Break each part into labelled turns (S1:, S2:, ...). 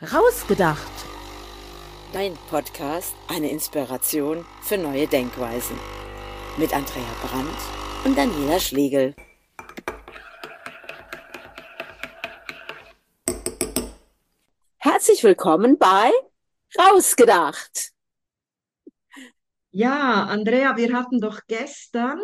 S1: Rausgedacht.
S2: Dein Podcast, eine Inspiration für neue Denkweisen. Mit Andrea Brandt und Daniela Schlegel. Herzlich willkommen bei Rausgedacht.
S3: Ja, Andrea, wir hatten doch gestern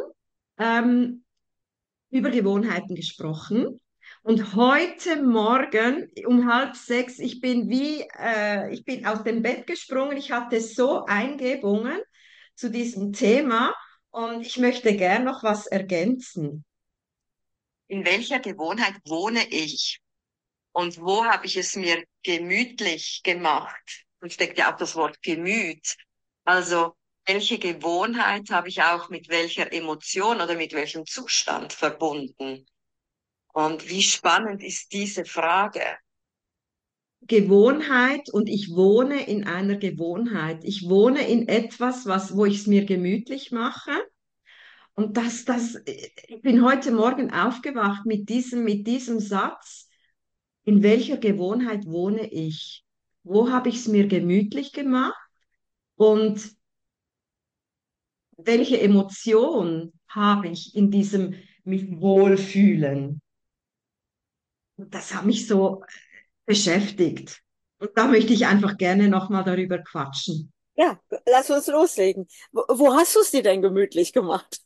S3: über Gewohnheiten gesprochen. Und heute Morgen um 5:30, ich bin aus dem Bett gesprungen. Ich hatte so Eingebungen zu diesem Thema und ich möchte gern noch was ergänzen. In welcher Gewohnheit wohne ich? Und wo habe ich es mir gemütlich gemacht? Und steckt ja auch das Wort Gemüt. Also, welche Gewohnheit habe ich auch mit welcher Emotion oder mit welchem Zustand verbunden? Und wie spannend ist diese Frage? Gewohnheit, und ich wohne in einer Gewohnheit. Ich wohne in etwas, wo ich es mir gemütlich mache. Und ich bin heute Morgen aufgewacht mit diesem Satz. In welcher Gewohnheit wohne ich? Wo habe ich es mir gemütlich gemacht? Und welche Emotion habe ich in diesem mich wohlfühlen? Und das hat mich so beschäftigt. Und da möchte ich einfach gerne nochmal darüber quatschen.
S2: Ja, lass uns loslegen. Wo hast du es dir denn gemütlich gemacht?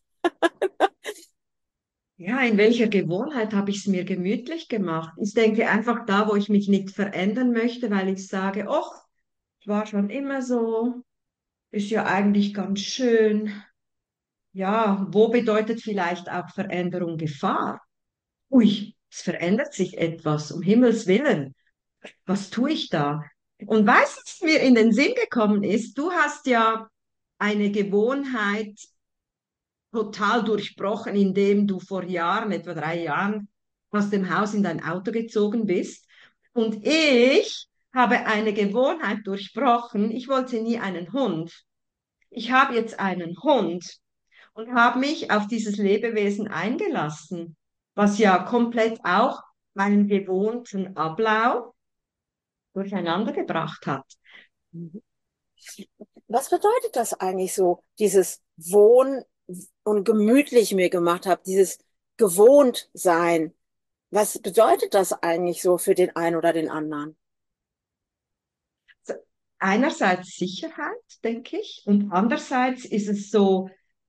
S3: Ja, in welcher Gewohnheit habe ich es mir gemütlich gemacht? Ich denke einfach da, wo ich mich nicht verändern möchte, weil ich sage, ach, es war schon immer so, ist ja eigentlich ganz schön. Ja, wo bedeutet vielleicht auch Veränderung Gefahr? Ui, es verändert sich etwas, um Himmels Willen. Was tue ich da? Und weißt du, was mir in den Sinn gekommen ist? Du hast ja eine Gewohnheit total durchbrochen, indem du vor Jahren, etwa 3 Jahren, aus dem Haus in dein Auto gezogen bist. Und ich habe eine Gewohnheit durchbrochen. Ich wollte nie einen Hund. Ich habe jetzt einen Hund und habe mich auf dieses Lebewesen eingelassen, was ja komplett auch meinen gewohnten Ablauf durcheinander gebracht hat.
S2: Was bedeutet das eigentlich so, dieses Wohn- und gemütlich mir gemacht habe, dieses gewohnt sein? Was bedeutet das eigentlich so für den einen oder den anderen?
S3: Einerseits Sicherheit, denke ich, und andererseits ist es so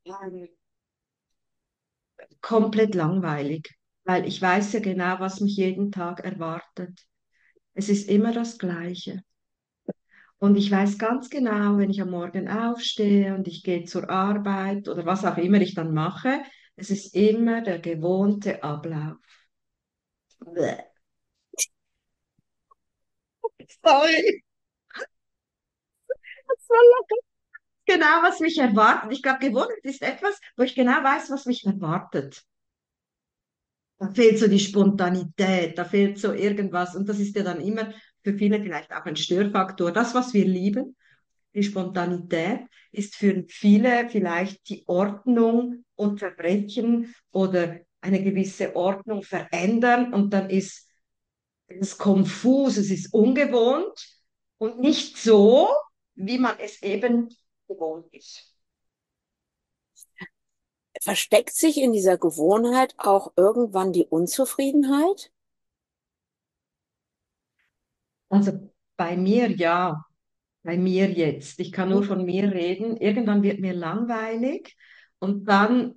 S3: komplett langweilig, weil ich weiß ja genau, was mich jeden Tag erwartet. Es ist immer das Gleiche. Und ich weiß ganz genau, wenn ich am Morgen aufstehe und ich gehe zur Arbeit oder was auch immer ich dann mache, es ist immer der gewohnte Ablauf. Bäh. Sorry, das war genau, was mich erwartet. Ich glaube, Gewohnheit ist etwas, wo ich genau weiß, was mich erwartet. Da fehlt so die Spontanität, da fehlt so irgendwas. Und das ist ja dann immer für viele vielleicht auch ein Störfaktor. Das, was wir lieben, die Spontanität, ist für viele vielleicht die Ordnung unterbrechen oder eine gewisse Ordnung verändern. Und dann ist es konfus, es ist ungewohnt und nicht so, wie man es eben gewohnt ist.
S2: Versteckt sich in dieser Gewohnheit auch irgendwann die Unzufriedenheit?
S3: Also bei mir ja. Bei mir jetzt. Ich kann nur von mir reden. Irgendwann wird mir langweilig und dann,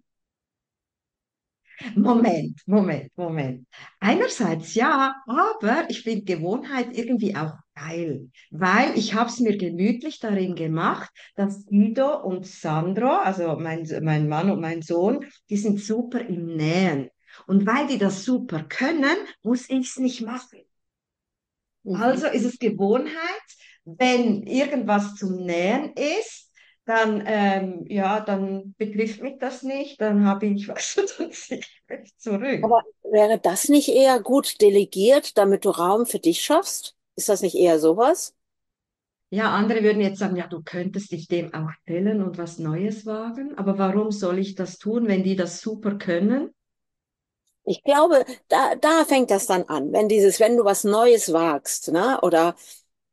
S3: Moment. Einerseits ja, aber ich finde Gewohnheit irgendwie auch geil, weil ich habe es mir gemütlich darin gemacht, dass Guido und Sandro, also mein Mann und mein Sohn, die sind super im Nähen. Und weil die das super können, muss ich es nicht machen.
S2: Mhm.
S3: Also ist es Gewohnheit, wenn irgendwas zum Nähen ist, dann, ja, dann betrifft mich das nicht, dann habe ich, weißt du, dann ziehe ich mich zurück.
S2: Aber wäre das nicht eher gut delegiert, damit du Raum für dich schaffst? Ist das nicht eher sowas?
S3: Ja, andere würden jetzt sagen, ja, du könntest dich dem auch stellen und was Neues wagen, aber warum soll ich das tun, wenn die das super können?
S2: Ich glaube, da fängt das dann an, wenn du was Neues wagst, ne? Oder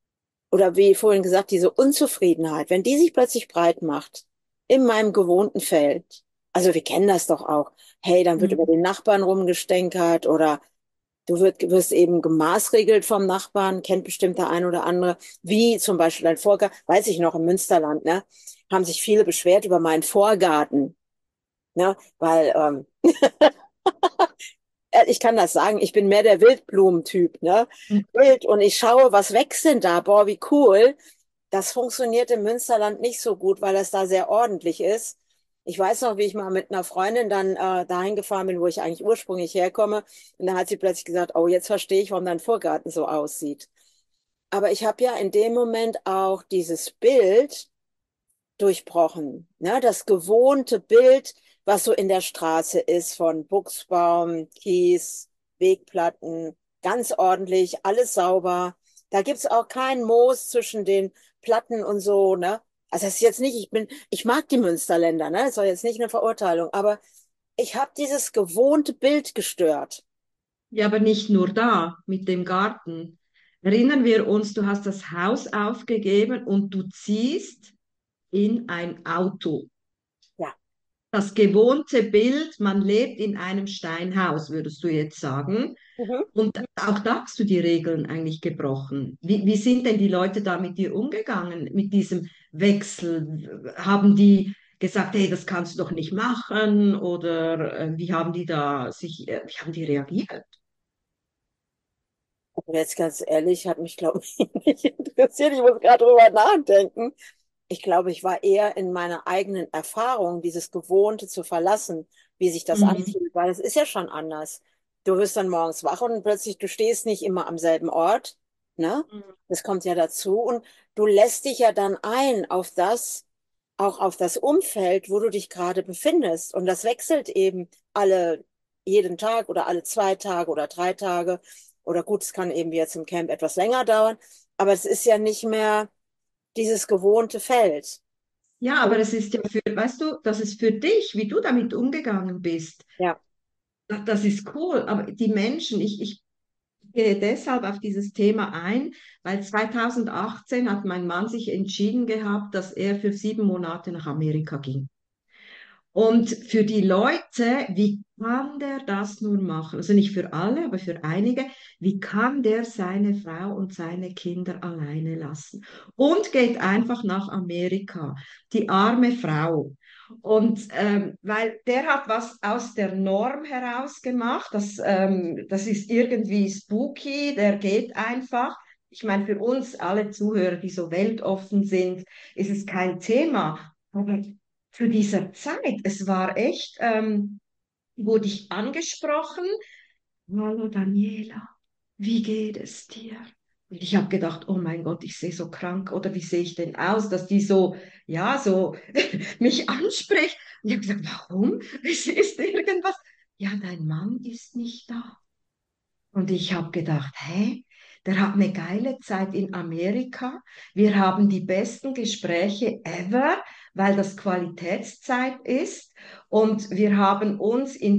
S2: oder wie vorhin gesagt, diese Unzufriedenheit, wenn die sich plötzlich breit macht in meinem gewohnten Feld, also wir kennen das doch auch, hey, dann wird über
S3: Mhm.
S2: den Nachbarn rumgestänkert oder wirst eben gemaßregelt vom Nachbarn, kennt bestimmt der ein oder andere, wie zum Beispiel ein Vorgarten, weiß ich noch, im Münsterland, ne, haben sich viele beschwert über meinen Vorgarten, ne, weil ich kann das sagen, ich bin mehr der Wildblumentyp, ne? Wild und ich schaue, was wächst denn da? Boah, wie cool. Das funktioniert im Münsterland nicht so gut, weil das da sehr ordentlich ist. Ich weiß noch, wie ich mal mit einer Freundin dann dahin gefahren bin, wo ich eigentlich ursprünglich herkomme. Und da hat sie plötzlich gesagt, oh, jetzt verstehe ich, warum dein Vorgarten so aussieht. Aber ich habe ja in dem Moment auch dieses Bild durchbrochen. Ne? Das gewohnte Bild, was so in der Straße ist, von Buchsbaum, Kies, Wegplatten, ganz ordentlich, alles sauber. Da gibt's auch kein Moos zwischen den Platten und so, ne? Also das ist jetzt nicht, ich mag die Münsterländer, ne? Das soll jetzt nicht eine Verurteilung, aber ich habe dieses gewohnte Bild gestört.
S3: Ja, aber nicht nur da, mit dem Garten. Erinnern wir uns, du hast das Haus aufgegeben und du ziehst in ein Auto.
S2: Ja.
S3: Das gewohnte Bild, man lebt in einem Steinhaus, würdest du jetzt sagen.
S2: Mhm.
S3: Und auch da hast du die Regeln eigentlich gebrochen. Wie sind denn die Leute da mit dir umgegangen, mit diesem Wechsel? Haben die gesagt, hey, das kannst du doch nicht machen? Oder wie haben die reagiert?
S2: Aber jetzt ganz ehrlich, hat mich, glaube ich, nicht interessiert. Ich muss gerade drüber nachdenken. Ich glaube, ich war eher in meiner eigenen Erfahrung, dieses Gewohnte zu verlassen, wie sich das
S3: Mhm.
S2: anfühlt, weil es ist ja schon anders. Du wirst dann morgens wach und plötzlich, du stehst nicht immer am selben Ort, ne? Das kommt ja dazu und du lässt dich ja dann ein auf das, auch auf das Umfeld, wo du dich gerade befindest. Und das wechselt eben jeden Tag oder alle 2 Tage oder 3 Tage. Oder gut, es kann eben wie jetzt im Camp etwas länger dauern, aber es ist ja nicht mehr dieses gewohnte Feld.
S3: Ja, aber es ist ja weißt du, das ist für dich, wie du damit umgegangen bist.
S2: Ja.
S3: Das ist cool. Aber die Menschen, ich gehe deshalb auf dieses Thema ein, weil 2018 hat mein Mann sich entschieden gehabt, dass er für 7 Monate nach Amerika ging. Und für die Leute, wie kann der das nur machen? Also nicht für alle, aber für einige. Wie kann der seine Frau und seine Kinder alleine lassen? Und geht einfach nach Amerika. Die arme Frau. Und weil der hat was aus der Norm heraus gemacht, das ist irgendwie spooky, der geht einfach. Ich meine, für uns alle Zuhörer, die so weltoffen sind, ist es kein Thema. Aber zu dieser Zeit. Es war echt, wurde ich angesprochen. Hallo Daniela, wie geht es dir? Und ich habe gedacht, oh mein Gott, ich sehe so krank oder wie sehe ich denn aus, dass die so, ja, so mich anspricht. Und ich habe gesagt, warum? Es ist irgendwas. Ja, dein Mann ist nicht da. Und ich habe gedacht, hä? Der hat eine geile Zeit in Amerika. Wir haben die besten Gespräche ever, weil das Qualitätszeit ist. Und wir haben uns in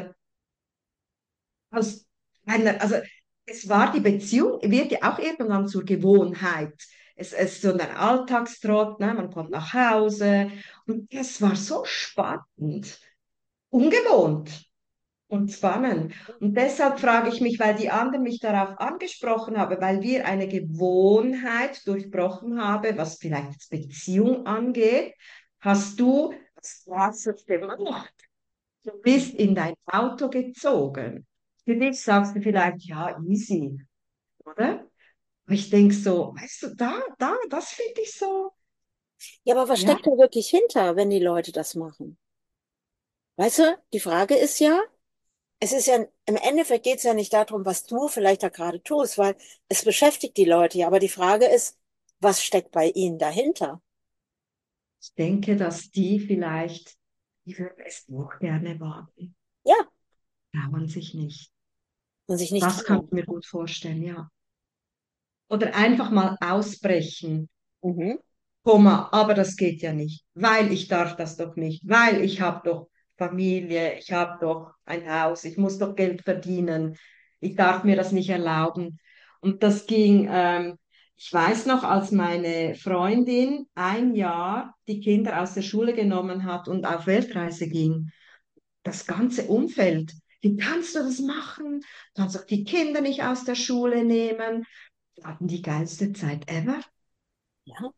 S3: aus also es war die Beziehung, wird ja auch irgendwann zur Gewohnheit. Es ist so ein Alltagstrott, ne? Man kommt nach Hause. Und es war so spannend, ungewohnt und spannend. Und deshalb frage ich mich, weil die anderen mich darauf angesprochen haben, weil wir eine Gewohnheit durchbrochen haben, was vielleicht jetzt Beziehung angeht, hast du was Krasses gemacht. Du bist in dein Auto gezogen. Für dich sagst du vielleicht, ja, easy, oder? Aber ich denke so, weißt du, das finde ich so,
S2: Ja, aber was
S3: ja,
S2: steckt da wirklich hinter, wenn die Leute das machen? Weißt du, die Frage ist ja, es ist ja, im Endeffekt geht es ja nicht darum, was du vielleicht da gerade tust, weil es beschäftigt die Leute ja. Aber die Frage ist, was steckt bei ihnen dahinter?
S3: ich denke, dass die vielleicht, die würden es auch gerne wagen,
S2: Ja,
S3: trauen sich nicht.
S2: und sich nicht
S3: Das kann
S2: trauen.
S3: ich mir gut vorstellen, ja. Oder einfach mal ausbrechen,
S2: Mhm.
S3: Komma, aber das geht ja nicht, weil ich darf das doch nicht, weil ich habe doch Familie, ich habe doch ein Haus, ich muss doch Geld verdienen, ich darf mir das nicht erlauben. Und das ging, Ich weiß noch, als meine Freundin ein Jahr die Kinder aus der Schule genommen hat und auf Weltreise ging, das ganze Umfeld, wie kannst du das machen? Du kannst doch die Kinder nicht aus der Schule nehmen. Wir hatten die geilste Zeit ever.
S2: Ja.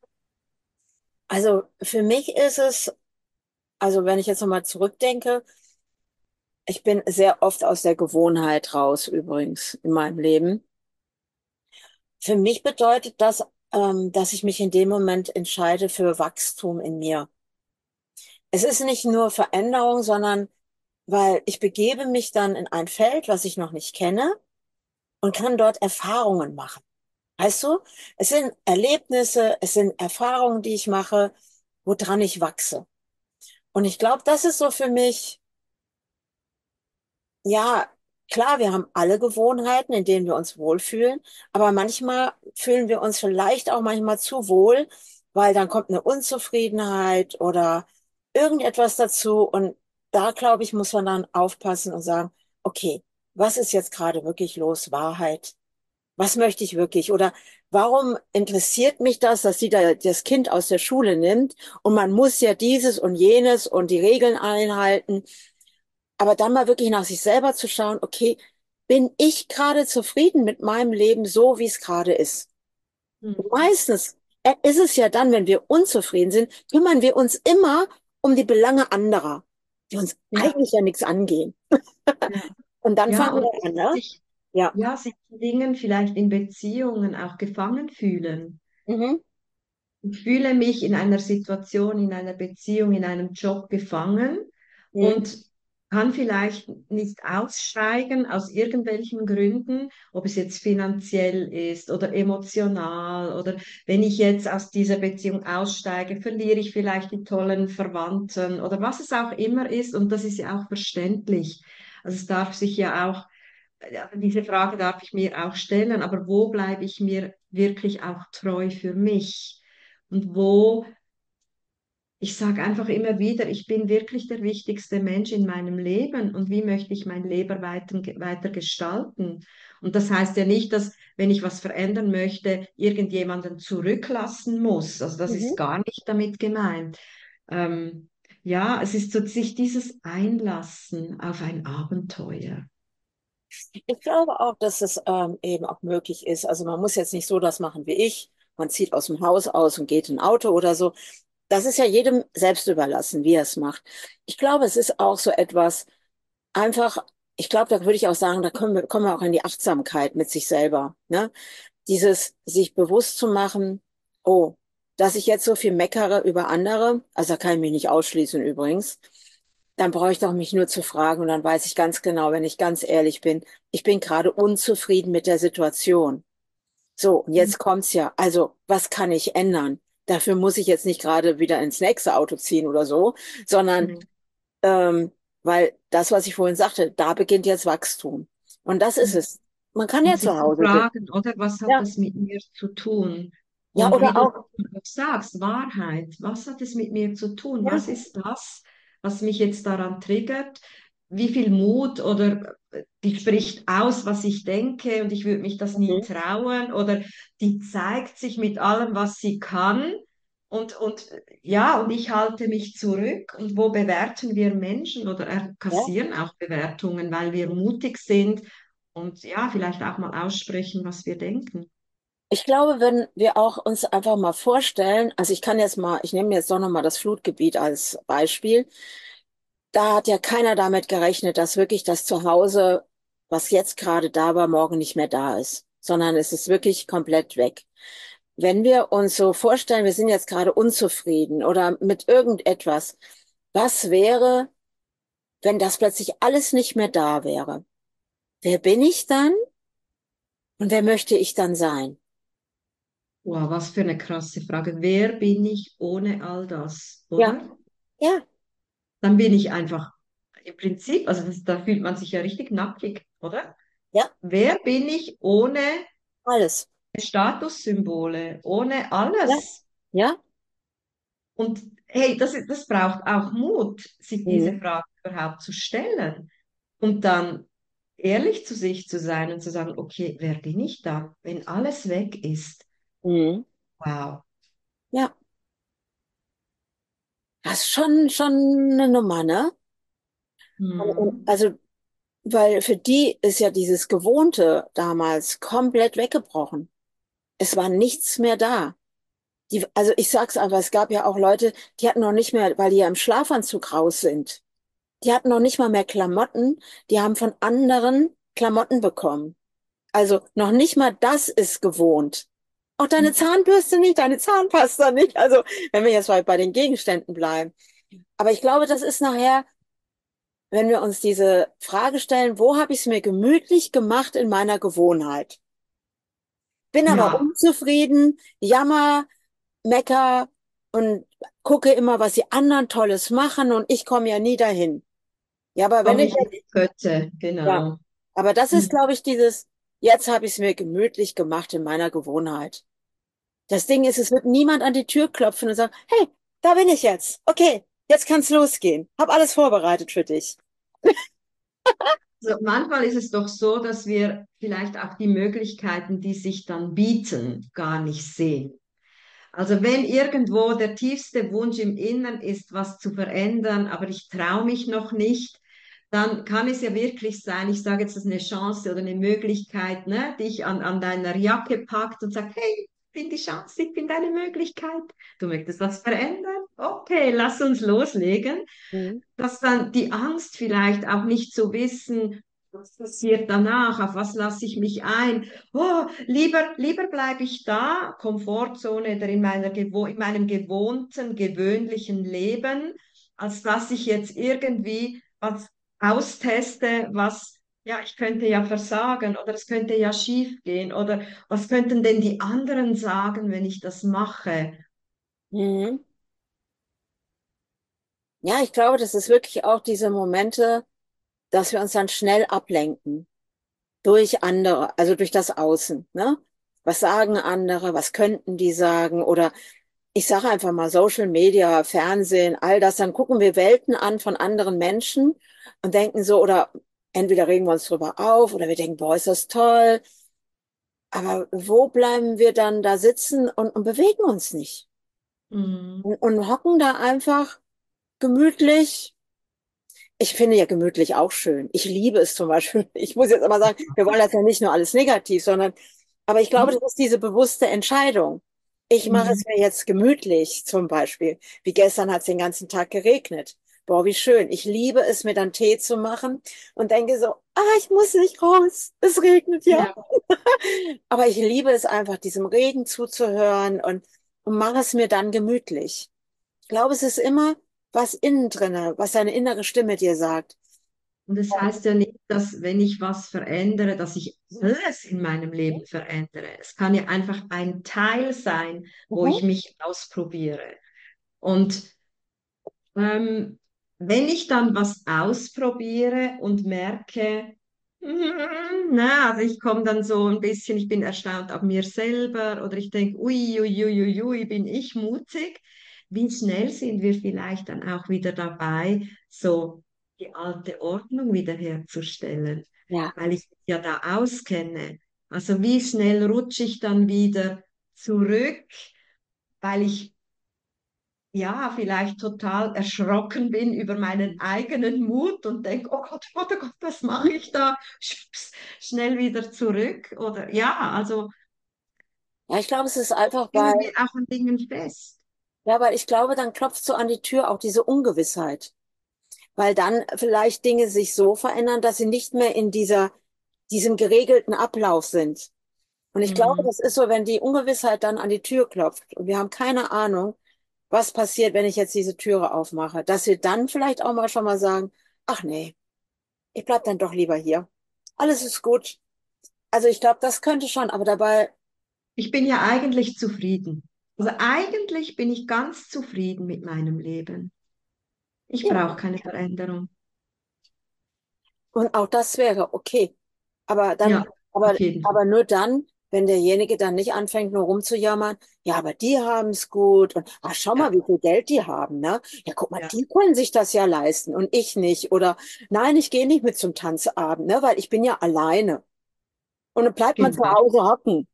S2: Also für mich ist es, also wenn ich jetzt nochmal zurückdenke, ich bin sehr oft aus der Gewohnheit raus, übrigens, in meinem Leben. Für mich bedeutet das, dass ich mich in dem Moment entscheide für Wachstum in mir. Es ist nicht nur Veränderung, sondern weil ich begebe mich dann in ein Feld, was ich noch nicht kenne und kann dort Erfahrungen machen. Weißt du, es sind Erlebnisse, es sind Erfahrungen, die ich mache, woran ich wachse. Und ich glaube, das ist so für mich, ja, klar, wir haben alle Gewohnheiten, in denen wir uns wohlfühlen, aber manchmal fühlen wir uns vielleicht auch manchmal zu wohl, weil dann kommt eine Unzufriedenheit oder irgendetwas dazu. Und da, glaube ich, muss man dann aufpassen und sagen, okay, was ist jetzt gerade wirklich los? Wahrheit. Was möchte ich wirklich? Oder warum interessiert mich das, dass sie da das Kind aus der Schule nimmt und man muss ja dieses und jenes und die Regeln einhalten? Aber dann mal wirklich nach sich selber zu schauen, okay, bin ich gerade zufrieden mit meinem Leben so, wie es gerade ist? Und
S3: Mhm.
S2: meistens ist es ja dann, wenn wir unzufrieden sind, kümmern wir uns immer um die Belange anderer, die uns
S3: Ja,
S2: eigentlich ja nichts angehen.
S3: ja.
S2: Und dann
S3: Ja,
S2: fangen
S3: und
S2: wir an, ne?
S3: sich,
S2: Ja.
S3: ja, sich in Dingen vielleicht in Beziehungen auch gefangen fühlen.
S2: Mhm.
S3: Ich fühle mich in einer Situation, in einer Beziehung, in einem Job gefangen
S2: Mhm.
S3: und kann vielleicht nicht aussteigen aus irgendwelchen Gründen, ob es jetzt finanziell ist oder emotional oder wenn ich jetzt aus dieser Beziehung aussteige, verliere ich vielleicht die tollen Verwandten oder was es auch immer ist und das ist ja auch verständlich. Also es darf sich ja auch, ja, diese Frage darf ich mir auch stellen, aber wo bleibe ich mir wirklich auch treu für mich? Und wo ich sage einfach immer wieder, ich bin wirklich der wichtigste Mensch in meinem Leben und wie möchte ich mein Leben weiter gestalten? Und das heißt ja nicht, dass wenn ich was verändern möchte, irgendjemanden zurücklassen muss. Also das ist
S2: Mhm.
S3: gar nicht damit gemeint. Ähm, ja, es ist so sich dieses Einlassen auf ein Abenteuer.
S2: Ich glaube auch, dass es eben auch möglich ist. Also man muss jetzt nicht so das machen wie ich. Man zieht aus dem Haus aus und geht in ein Auto oder so. Das ist ja jedem selbst überlassen, wie er es macht. Ich glaube, es ist auch so etwas einfach, ich glaube, da würde ich auch sagen, da kommen wir auch in die Achtsamkeit mit sich selber, ne? Dieses sich bewusst zu machen, oh, dass ich jetzt so viel meckere über andere, also da kann ich mich nicht ausschließen übrigens, dann brauche ich doch mich nur zu fragen und dann weiß ich ganz genau, wenn ich ganz ehrlich bin, ich bin gerade unzufrieden mit der Situation. So, und jetzt kommt's ja. Also, was kann ich ändern? Dafür muss ich jetzt nicht gerade wieder ins nächste Auto ziehen oder so, sondern
S3: Mhm.
S2: ähm, weil das, was ich vorhin sagte, da beginnt jetzt Wachstum. Und das ist es. Man kann
S3: Und
S2: ja zu
S3: sich zu
S2: Hause sitzen.
S3: fragen, oder was hat
S2: Ja,
S3: das mit mir zu tun?
S2: ja,
S3: Und wie
S2: oder
S3: du
S2: auch,
S3: sagst, Wahrheit, was hat es mit mir zu tun?
S2: ja,
S3: Was ist das, was mich jetzt daran triggert? Wie viel Mut oder die spricht aus, was ich denke und ich würde mich das nie
S2: mhm,
S3: trauen oder die zeigt sich mit allem, was sie kann und ja, und ich halte mich zurück und wo bewerten wir Menschen oder
S2: ja.
S3: kassieren auch Bewertungen, weil wir mutig sind und ja, vielleicht auch mal aussprechen, was wir denken.
S2: Ich glaube, wenn wir auch uns einfach mal vorstellen, also ich kann jetzt mal, ich nehme jetzt doch nochmal das Flutgebiet als Beispiel. Da hat ja keiner damit gerechnet, dass wirklich das Zuhause, was jetzt gerade da war, morgen nicht mehr da ist, sondern es ist wirklich komplett weg. Wenn wir uns so vorstellen, wir sind jetzt gerade unzufrieden oder mit irgendetwas, was wäre, wenn das plötzlich alles nicht mehr da wäre? Wer bin ich dann und wer möchte ich dann sein?
S3: Wow, was für eine krasse Frage. Wer bin ich ohne all das,
S2: Ja,
S3: oder?
S2: ja,
S3: Dann bin ich einfach im Prinzip, also da fühlt man sich ja richtig nackig, oder?
S2: ja,
S3: Wer bin ich ohne
S2: alles.
S3: Statussymbole, ohne
S2: Ja,
S3: alles?
S2: ja,
S3: Und hey, das braucht auch Mut, sich diese
S2: mhm.
S3: Frage überhaupt zu stellen und dann ehrlich zu sich zu sein und zu sagen, okay, wer bin ich da, wenn alles weg ist?
S2: Mhm.
S3: Wow.
S2: Ja, das ist schon eine Nummer, ne?
S3: Mhm.
S2: Also, weil für die ist ja dieses Gewohnte damals komplett weggebrochen. Es war nichts mehr da. Also ich sag's einfach, es gab ja auch Leute, die hatten noch nicht mehr, weil die ja im Schlafanzug raus sind. Die hatten noch nicht mal mehr Klamotten, die haben von anderen Klamotten bekommen. Also noch nicht mal das ist gewohnt. Auch deine Zahnbürste nicht, deine Zahnpasta nicht. Also wenn wir jetzt mal bei den Gegenständen bleiben. Aber ich glaube, das ist nachher, wenn wir uns diese Frage stellen, wo habe ich es mir gemütlich gemacht in meiner Gewohnheit? Bin aber
S3: Ja,
S2: unzufrieden, jammer, mecker und gucke immer, was die anderen Tolles machen und ich komme ja nie dahin. Ja, aber wenn
S3: komme
S2: ich
S3: ich in
S2: jetzt,
S3: die Pötte,
S2: ja,
S3: genau.
S2: aber das ist,
S3: Mhm.
S2: glaube ich, jetzt habe ich es mir gemütlich gemacht in meiner Gewohnheit. Das Ding ist, es wird niemand an die Tür klopfen und sagen, hey, da bin ich jetzt. Okay, jetzt kann's losgehen. Hab alles vorbereitet für dich.
S3: Also manchmal ist es doch so, dass wir vielleicht auch die Möglichkeiten, die sich dann bieten, gar nicht sehen. Also wenn irgendwo der tiefste Wunsch im Innern ist, was zu verändern, aber ich traue mich noch nicht, dann kann es ja wirklich sein, ich sage jetzt, das ist eine Chance oder eine Möglichkeit, ne, dich an deiner Jacke packt und sagt, hey, ich bin die Chance, ich bin deine Möglichkeit. Du möchtest was verändern? Okay, lass uns loslegen.
S2: Mhm.
S3: Dass dann die Angst vielleicht auch nicht zu wissen, was passiert danach, auf was lasse ich mich ein. Oh, lieber bleibe ich da, Komfortzone oder in meinem gewohnten, gewöhnlichen Leben, als dass ich jetzt irgendwie was austeste, was, ja, ich könnte ja versagen oder es könnte ja schief gehen oder was könnten denn die anderen sagen, wenn ich das mache?
S2: Mhm. Ja, ich glaube, das ist wirklich auch diese Momente, dass wir uns dann schnell ablenken durch andere, also durch das Außen, ne? Was sagen andere? Was könnten die sagen? Oder ich sage einfach mal Social Media, Fernsehen, all das, dann gucken wir Welten an von anderen Menschen und denken so, oder entweder regen wir uns drüber auf oder wir denken, boah, ist das toll. Aber wo bleiben wir dann da sitzen und bewegen uns nicht?
S3: Mm.
S2: Und hocken da einfach gemütlich. Ich finde ja gemütlich auch schön. Ich liebe es zum Beispiel. Ich muss jetzt aber sagen, wir wollen das ja nicht nur alles negativ, sondern, aber ich glaube, das ist diese bewusste Entscheidung. Ich mache
S3: Mm.
S2: es mir jetzt gemütlich, zum Beispiel. Wie gestern hat es den ganzen Tag geregnet. Boah, wie schön. Ich liebe es, mir dann Tee zu machen und denke so, ich muss nicht raus. Es regnet ja.
S3: Ja.
S2: Aber ich liebe es einfach, diesem Regen zuzuhören und mache es mir dann gemütlich. Ich glaube, es ist immer was innen drinne, was deine innere Stimme dir sagt.
S3: Und es heißt ja nicht, dass wenn ich was verändere, dass ich alles in meinem Leben verändere. Es kann ja einfach ein Teil sein, wo
S2: Mhm.
S3: ich mich ausprobiere. Und wenn ich dann was ausprobiere und merke, na, also ich komme dann so ein bisschen, ich bin erstaunt auf mir selber oder ich denke, ui, ui, ui, ui, ui, bin ich mutig. Wie schnell sind wir vielleicht dann auch wieder dabei, so die alte Ordnung wiederherzustellen,
S2: Ja.
S3: weil ich mich ja da auskenne. Also wie schnell rutsche ich dann wieder zurück, weil ich ja, vielleicht total erschrocken bin über meinen eigenen Mut und denke, oh Gott, was mache ich da? Schubs, schnell wieder zurück. Oder ja, also
S2: Ja, ich glaube, es ist einfach,
S3: hängen wir auch an Dingen fest.
S2: weil ich glaube, dann klopft so an die Tür auch diese Ungewissheit. Weil dann vielleicht Dinge sich so verändern, dass sie nicht mehr in diesem geregelten Ablauf sind. Und ich glaube,
S3: Mhm.
S2: das ist so, wenn die Ungewissheit dann an die Tür klopft und wir haben keine Ahnung, was passiert, wenn ich jetzt diese Türe aufmache, dass wir dann vielleicht auch mal schon mal sagen, ach nee, ich bleib dann doch lieber hier. Alles ist gut. Also ich glaube, das könnte schon, aber dabei,
S3: Ich bin ja eigentlich zufrieden. Also eigentlich bin ich ganz zufrieden mit meinem Leben. Ich
S2: ja,
S3: brauche keine Veränderung.
S2: und auch das wäre okay. Aber dann,
S3: Ja, auf jeden Fall.
S2: aber nur dann, wenn derjenige dann nicht anfängt, nur rumzujammern, ja, aber die haben es gut und schau mal,
S3: Ja,
S2: wie viel Geld die haben, ne? Ja, guck mal,
S3: ja,
S2: die können sich das ja leisten und ich nicht. Oder nein, ich gehe nicht mit zum Tanzabend, ne, weil ich bin ja alleine. Und dann bleibt man zu
S3: genau.
S2: Hause hocken.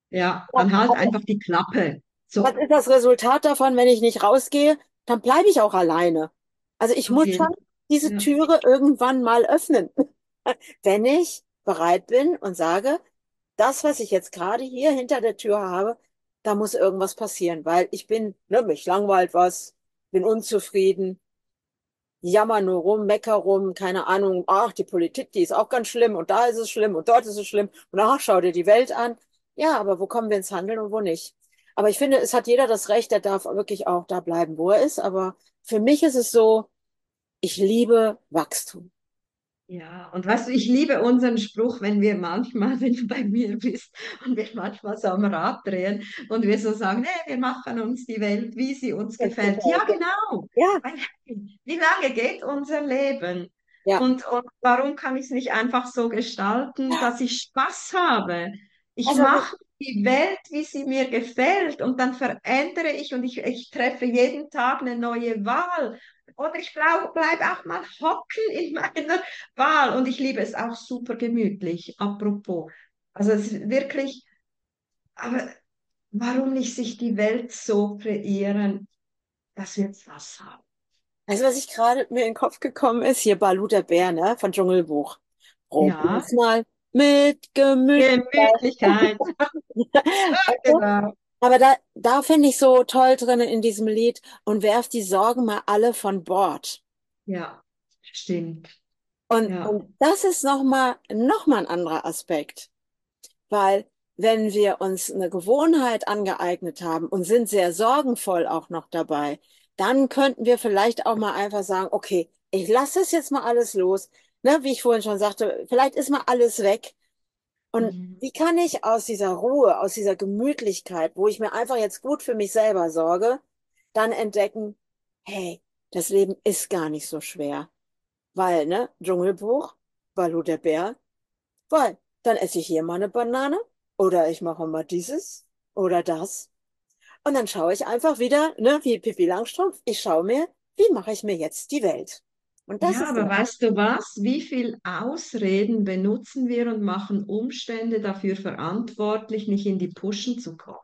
S3: Ja, dann halt einfach die Klappe.
S2: Was
S3: So,
S2: ist das Resultat davon, wenn ich nicht rausgehe? Dann bleibe ich auch alleine. Also ich
S3: auf
S2: muss schon
S3: jeden
S2: diese
S3: Fall.
S2: Türe irgendwann mal öffnen, wenn ich bereit bin und sage, das, was ich jetzt gerade hier hinter der Tür habe, da muss irgendwas passieren, weil ich bin, ne, mich langweilt was, bin unzufrieden, jammer nur rum, mecker rum, keine Ahnung, ach, die Politik, die ist auch ganz schlimm und da ist es schlimm und dort ist es schlimm und ach, schau dir die Welt an. Ja, aber wo kommen wir ins Handeln und wo nicht? Aber ich finde, es hat jeder das Recht, der darf wirklich auch da bleiben, wo er ist. Aber für mich ist es so, ich liebe Wachstum.
S3: Ja, und weißt du, ich liebe unseren Spruch, wenn wir manchmal, wenn du bei mir bist und wir manchmal so am Rad drehen und wir so sagen, nee, wir machen uns die Welt, wie sie uns
S2: Ganz
S3: gefällt. Ja,
S2: gefällt.
S3: genau.
S2: Ja,
S3: Weil, wie lange geht unser Leben?
S2: ja.
S3: Und warum kann ich es nicht einfach so gestalten, dass ich Spaß habe? Ich
S2: Also,
S3: mache die Welt, wie sie mir gefällt und dann verändere ich und ich treffe jeden Tag eine neue Wahl. Oder ich bleib auch mal hocken in meiner Wahl und ich liebe es auch super gemütlich, apropos. Also es ist wirklich, aber warum nicht sich die Welt so kreieren, dass wir Spaß haben?
S2: also was ich gerade mir in den Kopf gekommen ist, hier Balu der Bär, ne, von Dschungelbuch.
S3: Ja,
S2: Probier's mal mit Gemütlichkeit.
S3: Gemütlichkeit. Genau.
S2: Aber da finde ich so toll drin in diesem Lied und werf die Sorgen mal alle von Bord.
S3: Ja, stimmt. Ja,
S2: Und das ist noch mal ein anderer Aspekt, weil wenn wir uns eine Gewohnheit angeeignet haben und sind sehr sorgenvoll auch noch dabei, dann könnten wir vielleicht auch mal einfach sagen, okay, ich lasse es jetzt mal alles los. Ne, wie ich vorhin schon sagte, vielleicht ist mal alles weg. Und
S3: mhm.
S2: wie kann ich aus dieser Ruhe, aus dieser Gemütlichkeit, wo ich mir einfach jetzt gut für mich selber sorge, dann entdecken, hey, das Leben ist gar nicht so schwer. Weil, ne, Dschungelbuch, Balu der Bär, weil dann esse ich hier mal eine Banane oder ich mache mal dieses oder das. Und dann schaue ich einfach wieder, ne, wie Pippi Langstrumpf, ich schaue mir, wie mache ich mir jetzt die Welt? Und das
S3: Ja,
S2: ist
S3: aber
S2: so.
S3: weißt du was? Wie viel Ausreden benutzen wir und machen Umstände dafür verantwortlich, nicht in die Puschen zu kommen?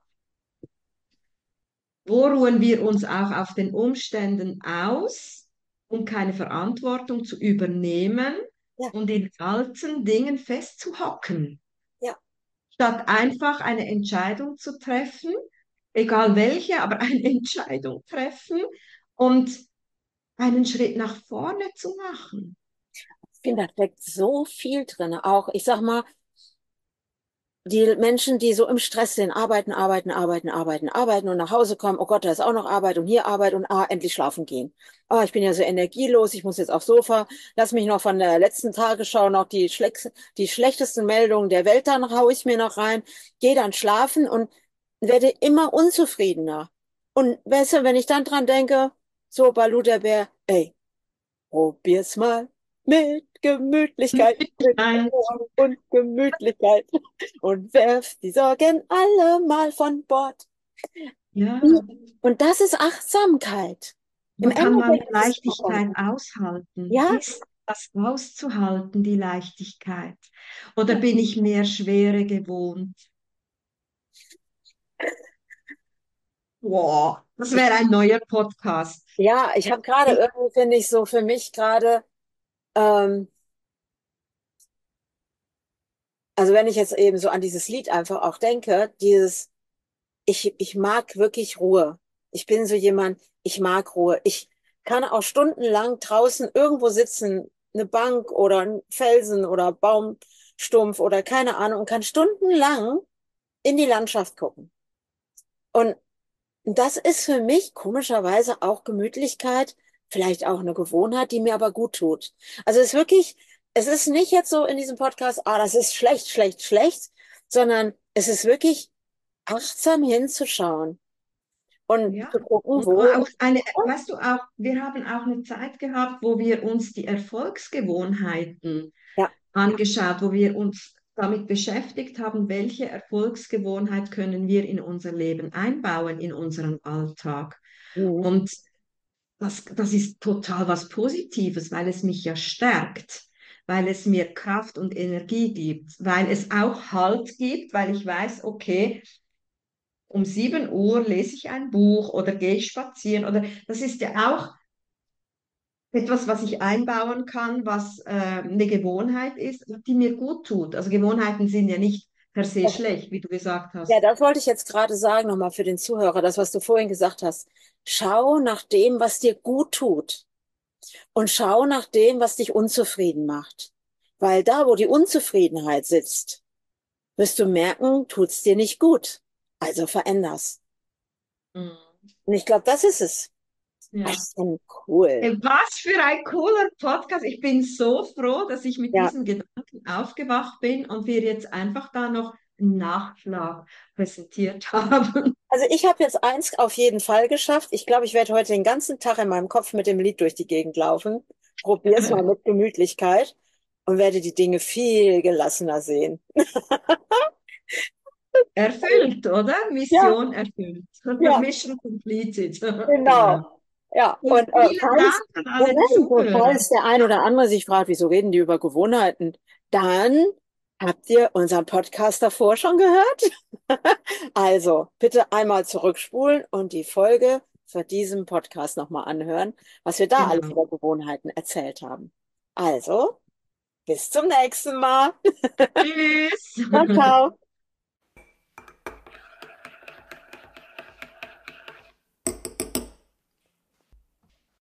S3: Wo ruhen wir uns auch auf den Umständen aus, um keine Verantwortung zu übernehmen
S2: Ja,
S3: und in alten Dingen festzuhocken,
S2: ja.
S3: statt einfach eine Entscheidung zu treffen, egal welche, aber eine Entscheidung treffen und einen Schritt nach vorne zu machen.
S2: Ich finde, da steckt so viel drin. Auch, ich sag mal, die Menschen, die so im Stress sind, arbeiten, arbeiten, arbeiten, arbeiten, arbeiten und nach Hause kommen, oh Gott, da ist auch noch Arbeit und hier Arbeit und endlich schlafen gehen. Oh, ich bin ja so energielos, ich muss jetzt aufs Sofa, lass mich noch von der letzten Tagesschau noch die schlechtesten Meldungen der Welt, dann hau ich mir noch rein, gehe dann schlafen und werde immer unzufriedener. Und weißt du, wenn ich dann dran denke, so Balu der Bär, ey, probier's mal mit Gemütlichkeit, mit
S3: Nein.
S2: Ruhe und Gemütlichkeit und werf die Sorgen alle mal von Bord.
S3: Ja,
S2: Und das ist Achtsamkeit. Im
S3: aber kann man
S2: Endeffekt ist es
S3: Leichtigkeit
S2: Achtsamkeit.
S3: aushalten?
S2: Ja,
S3: Ist das auszuhalten, die Leichtigkeit? Oder bin ich mehr Schwere gewohnt? Wow, das
S2: ich,
S3: wäre ein neuer Podcast.
S2: ja, ich habe gerade
S3: Ich,
S2: irgendwie, finde ich, so für mich gerade, ähm, also wenn ich jetzt eben so an dieses Lied einfach auch denke, ich mag wirklich Ruhe. Ich bin so jemand, ich mag Ruhe. Ich kann auch stundenlang draußen irgendwo sitzen, eine Bank oder ein Felsen oder Baumstumpf oder keine Ahnung und kann stundenlang in die Landschaft gucken. Und das ist für mich komischerweise auch Gemütlichkeit, vielleicht auch eine Gewohnheit, die mir aber gut tut. Also es ist wirklich, es ist nicht jetzt so in diesem Podcast, das ist schlecht, schlecht, schlecht, sondern es ist wirklich achtsam hinzuschauen und
S3: ja,
S2: zu gucken,
S3: und
S2: wo.
S3: auch eine, weißt du auch, wir haben auch eine Zeit gehabt, wo wir uns die Erfolgsgewohnheiten
S2: Ja.
S3: angeschaut, wo wir uns damit beschäftigt haben, welche Erfolgsgewohnheit können wir in unser Leben einbauen, in unseren Alltag.
S2: Mhm.
S3: Und das ist total was Positives, weil es mich ja stärkt. weil es mir Kraft und Energie gibt, weil es auch Halt gibt, weil ich weiß, okay, um 7 Uhr lese ich ein Buch oder gehe ich spazieren oder das ist ja auch etwas, was ich einbauen kann, was eine Gewohnheit ist, die mir gut tut. Also Gewohnheiten sind ja nicht per se schlecht, wie du gesagt
S2: Ja,
S3: hast.
S2: das wollte ich jetzt gerade sagen, nochmal für den Zuhörer, das, was du vorhin gesagt hast. Schau nach dem, was dir gut tut und schau nach dem, was dich unzufrieden macht. Weil da, wo die Unzufriedenheit sitzt, wirst du merken, tut's dir nicht gut. Also veränder's.
S3: Mhm.
S2: Und ich glaube, das ist es. Das
S3: Ja.
S2: ist dann cool.
S3: Was für ein cooler Podcast. Ich bin so froh, dass ich mit
S2: Ja.
S3: diesen Gedanken aufgewacht bin und wir jetzt einfach da noch einen Nachschlag präsentiert haben.
S2: Also ich habe jetzt eins auf jeden Fall geschafft. Ich glaube, ich werde heute den ganzen Tag in meinem Kopf mit dem Lied durch die Gegend laufen. Probier's mal mit Gemütlichkeit und werde die Dinge viel gelassener sehen.
S3: Erfüllt, oder?
S2: Ja,
S3: Mission erfüllt.
S2: ja,
S3: Mission completed. Genau.
S2: genau. Ja,
S3: Und
S2: und
S3: vielen
S2: falls,
S3: Dank an alle
S2: Moment, und
S3: Zuhörer.
S2: falls der ein oder andere sich fragt, wieso reden die über Gewohnheiten, dann habt ihr unseren Podcast davor schon gehört? Also, bitte einmal zurückspulen und die Folge für diesen Podcast nochmal anhören, was wir da alles
S3: Genau.
S2: über Gewohnheiten erzählt haben. Also, bis zum nächsten Mal.
S3: Tschüss.
S2: Ciao, ciao.